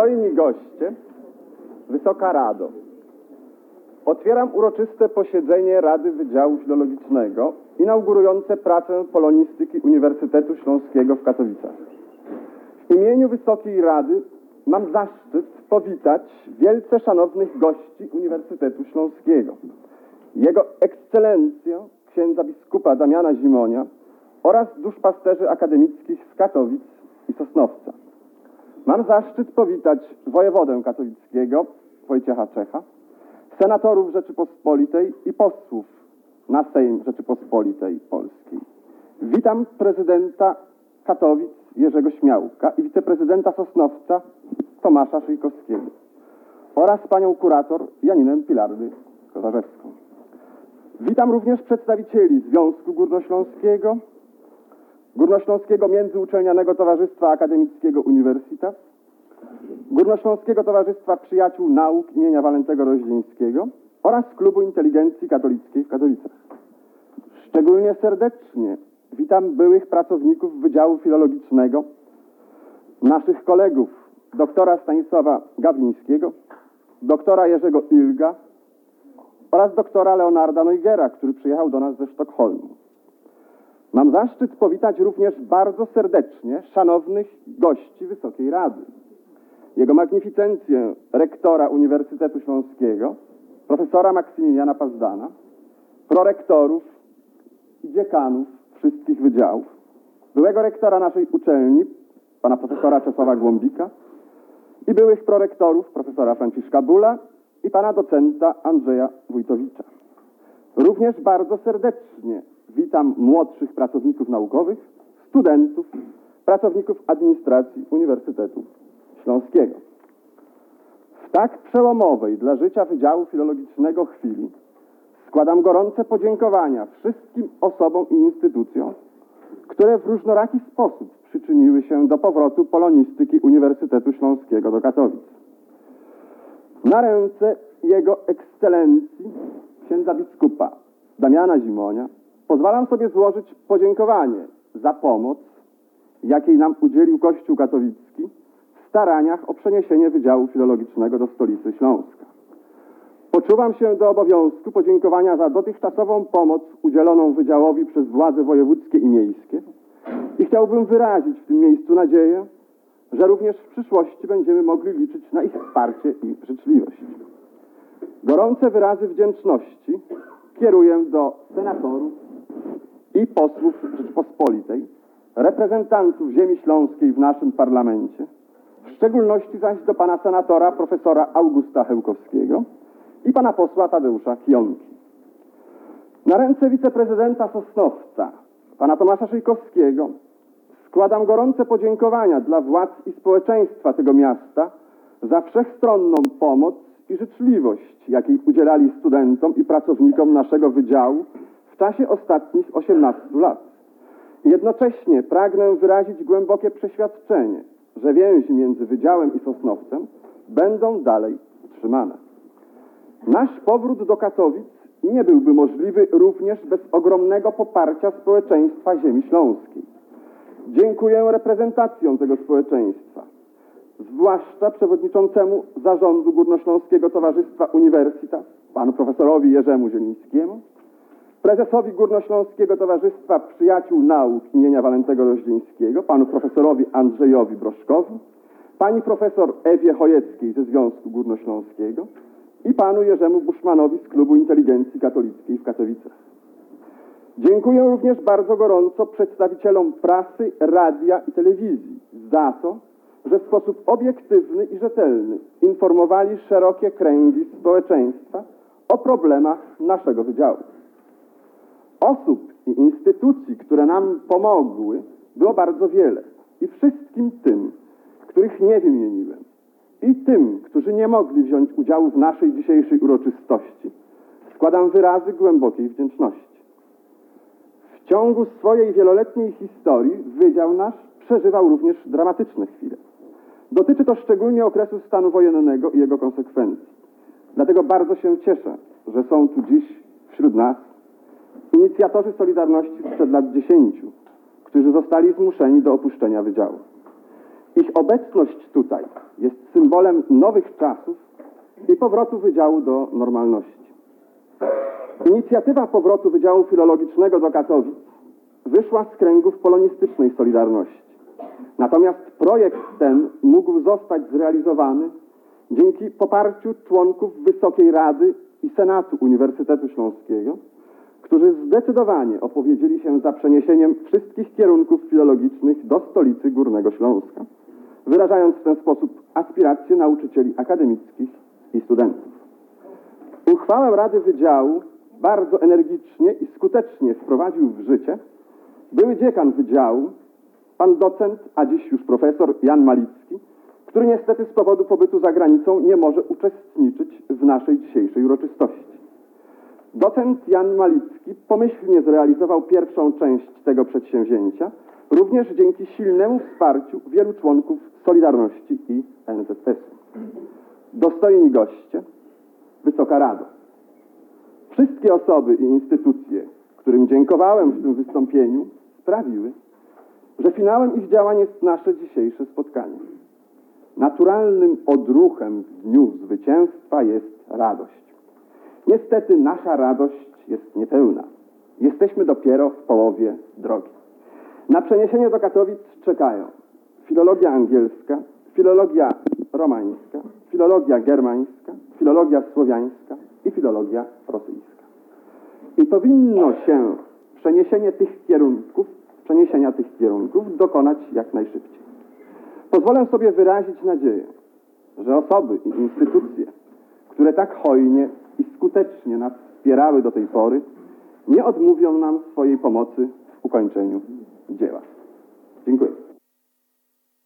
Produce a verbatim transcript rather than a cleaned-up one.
Dostojni goście, Wysoka Rado, otwieram uroczyste posiedzenie Rady Wydziału Filologicznego inaugurujące pracę polonistyki Uniwersytetu Śląskiego w Katowicach. W imieniu Wysokiej Rady mam zaszczyt powitać wielce szanownych gości Uniwersytetu Śląskiego, Jego Ekscelencję księdza biskupa Damiana Zimonia oraz duszpasterzy akademickich z Katowic i Sosnowca. Mam zaszczyt powitać wojewodę katowickiego Wojciecha Czecha, senatorów Rzeczypospolitej i posłów na Sejm Rzeczypospolitej Polskiej. Witam prezydenta Katowic Jerzego Śmiałka i wiceprezydenta Sosnowca Tomasza Szyjkowskiego oraz panią kurator Janinę Pilardy Kozarzewską. Witam również przedstawicieli Związku Górnośląskiego, Górnośląskiego Międzyuczelnianego Towarzystwa Akademickiego Uniwersytet, Górnośląskiego Towarzystwa Przyjaciół Nauk imienia Walentego Roździńskiego oraz Klubu Inteligencji Katolickiej w Katowicach. Szczególnie serdecznie witam byłych pracowników Wydziału Filologicznego, naszych kolegów doktora Stanisława Gawlińskiego, doktora Jerzego Ilga oraz doktora Leonarda Neugera, który przyjechał do nas ze Sztokholmu. Mam zaszczyt powitać również bardzo serdecznie szanownych gości Wysokiej Rady. Jego magnificencję rektora Uniwersytetu Śląskiego, profesora Maksymiliana Pazdana, prorektorów i dziekanów wszystkich wydziałów, byłego rektora naszej uczelni, pana profesora Czesława Głąbika i byłych prorektorów, profesora Franciszka Bula i pana docenta Andrzeja Wójtowicza. Również bardzo serdecznie witam młodszych pracowników naukowych, studentów, pracowników administracji Uniwersytetu Śląskiego. W tak przełomowej dla życia Wydziału Filologicznego chwili składam gorące podziękowania wszystkim osobom i instytucjom, które w różnoraki sposób przyczyniły się do powrotu polonistyki Uniwersytetu Śląskiego do Katowic. Na ręce Jego Ekscelencji księdza biskupa Damiana Zimonia pozwalam sobie złożyć podziękowanie za pomoc, jakiej nam udzielił Kościół katolicki w staraniach o przeniesienie Wydziału Filologicznego do stolicy Śląska. Poczuwam się do obowiązku podziękowania za dotychczasową pomoc udzieloną Wydziałowi przez władze wojewódzkie i miejskie i chciałbym wyrazić w tym miejscu nadzieję, że również w przyszłości będziemy mogli liczyć na ich wsparcie i życzliwość. Gorące wyrazy wdzięczności kieruję do senatorów i posłów Rzeczypospolitej, reprezentantów ziemi śląskiej w naszym parlamencie, w szczególności zaś do pana senatora profesora Augusta Hełkowskiego i pana posła Tadeusza Kionki. Na ręce wiceprezydenta Sosnowca, pana Tomasza Szyjkowskiego, składam gorące podziękowania dla władz i społeczeństwa tego miasta za wszechstronną pomoc i życzliwość, jakiej udzielali studentom i pracownikom naszego wydziału w czasie ostatnich osiemnastu lat. Jednocześnie pragnę wyrazić głębokie przeświadczenie, że więzi między Wydziałem i Sosnowcem będą dalej utrzymane. Nasz powrót do Katowic nie byłby możliwy również bez ogromnego poparcia społeczeństwa ziemi śląskiej. Dziękuję reprezentacjom tego społeczeństwa, zwłaszcza przewodniczącemu Zarządu Górnośląskiego Towarzystwa Uniwersytet, panu profesorowi Jerzemu Zielińskiemu, prezesowi Górnośląskiego Towarzystwa Przyjaciół Nauk imienia Walentego Roździńskiego, panu profesorowi Andrzejowi Broszkowi, pani profesor Ewie Chojeckiej ze Związku Górnośląskiego i panu Jerzemu Buszmanowi z Klubu Inteligencji Katolickiej w Katowicach. Dziękuję również bardzo gorąco przedstawicielom prasy, radia i telewizji za to, że w sposób obiektywny i rzetelny informowali szerokie kręgi społeczeństwa o problemach naszego wydziału. Osób i instytucji, które nam pomogły, było bardzo wiele i wszystkim tym, których nie wymieniłem, i tym, którzy nie mogli wziąć udziału w naszej dzisiejszej uroczystości, składam wyrazy głębokiej wdzięczności. W ciągu swojej wieloletniej historii Wydział nasz przeżywał również dramatyczne chwile. Dotyczy to szczególnie okresu stanu wojennego i jego konsekwencji. Dlatego bardzo się cieszę, że są tu dziś wśród nas inicjatorzy Solidarności sprzed lat dziesięciu, którzy zostali zmuszeni do opuszczenia Wydziału. Ich obecność tutaj jest symbolem nowych czasów i powrotu Wydziału do normalności. Inicjatywa powrotu Wydziału Filologicznego do Katowic wyszła z kręgów polonistycznej Solidarności. Natomiast projekt ten mógł zostać zrealizowany dzięki poparciu członków Wysokiej Rady i Senatu Uniwersytetu Śląskiego, którzy zdecydowanie opowiedzieli się za przeniesieniem wszystkich kierunków filologicznych do stolicy Górnego Śląska, wyrażając w ten sposób aspiracje nauczycieli akademickich i studentów. Uchwałę Rady Wydziału bardzo energicznie i skutecznie wprowadził w życie były dziekan Wydziału, pan docent, a dziś już profesor Jan Malicki, który niestety z powodu pobytu za granicą nie może uczestniczyć w naszej dzisiejszej uroczystości. Docent Jan Malicki pomyślnie zrealizował pierwszą część tego przedsięwzięcia, również dzięki silnemu wsparciu wielu członków Solidarności i N Z S-u. Dostojni goście, Wysoka Rado. Wszystkie osoby i instytucje, którym dziękowałem w tym wystąpieniu, sprawiły, że finałem ich działań jest nasze dzisiejsze spotkanie. Naturalnym odruchem w dniu zwycięstwa jest radość. Niestety nasza radość jest niepełna. Jesteśmy dopiero w połowie drogi. Na przeniesienie do Katowic czekają filologia angielska, filologia romańska, filologia germańska, filologia słowiańska i filologia rosyjska. I powinno się przeniesienie tych kierunków, przeniesienia tych kierunków dokonać jak najszybciej. Pozwolę sobie wyrazić nadzieję, że osoby i instytucje, które tak hojnie i skutecznie nas wspierały do tej pory, nie odmówią nam swojej pomocy w ukończeniu dzieła. Dziękuję.